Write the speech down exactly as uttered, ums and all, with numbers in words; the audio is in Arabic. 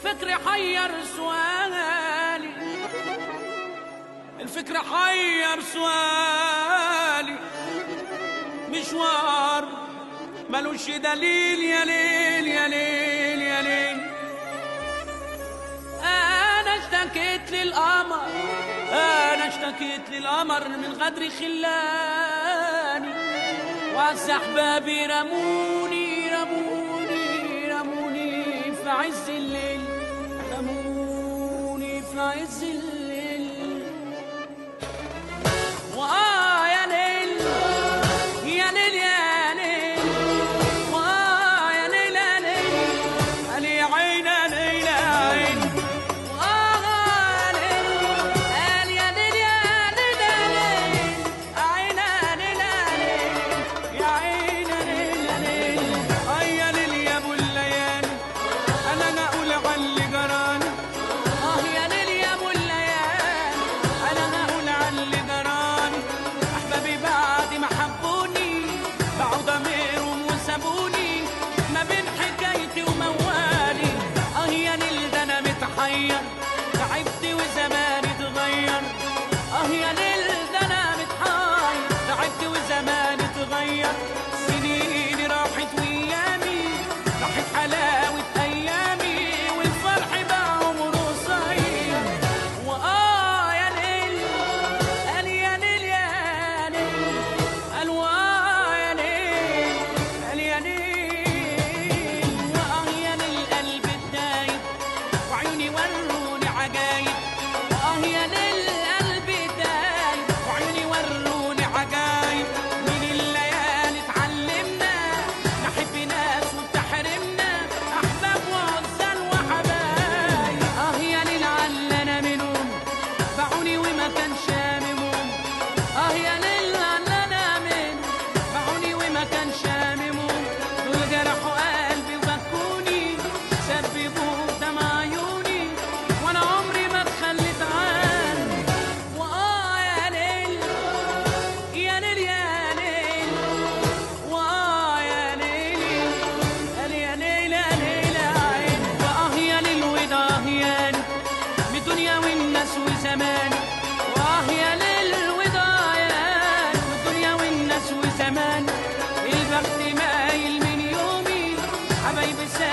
الفكر حير سؤالي، الفكر حير سؤالي، مشوار ملوش دليل يا ليل يا ليل يا ليل. أنا اشتكيت للقمر، أنا اشتكيت للقمر من غدر خلاني، وعالسحبابي رموني رموني رموني في عز الليل، رموني في عز الليل. وآه يا ليل يا ليل يا ليل، وآه يا ليل يا ليل، قال يا عين يا ليل يا عين. وآه يا ليل، قال يا ليل يا ليل يا ليل، عين يا ليل يا ليل، يا عين يا ليل يا ليل. آه يا ليل يا أبو الليالي، أنا ما أقول على اللي جراني. آه يا ليل يا أبو الليالي، أنا ما أقول على اللي جراني. أحبابي بعد ما حبوني باعوا ضميرهم وسابوني ما بين حكايتي وموالي. آه يا ليل ده أنا متحير، تعبت وزماني اتغير. آه يا ليل ده أنا متحير، تعبت وزماني اتغير. سنيني راحت وأيامي راحت حلاوة أيامي، والفرح بقى عمره قصير. وآه يا ليل، قال يا ليل يا ليل، قال وآه يا ليل، قال يا ليل. وآه يا ليل قلبي اتضايق وعيوني وروني عجايب. وآه يا ليل قلبي اتضايق وعيوني وروني عجايب. من الليالي اتعلمنا نحب ناس وتحرمنا، أحباب وعزال وحبايب. آه يا ليل علنا منهم باعوني وما كان شاممهم. آه يا ليل علنا منهم باعوني وما كان شاممهم. دول جرحوا قلبي وبكوني، سببوا دمع عيوني، وأنا عمري ما اتخليت عنهم. وآه يا ليل يا ليل يا ليل، وآه يا ليل، قال يا ليل يا ليل يا عين. وآه يا ليل وده يا ليل من الدنيا والناس وزمان. وآه يا ليل وده يا ليل من الدنيا والناس وزمان. البخت مايل من يومي، حبايبي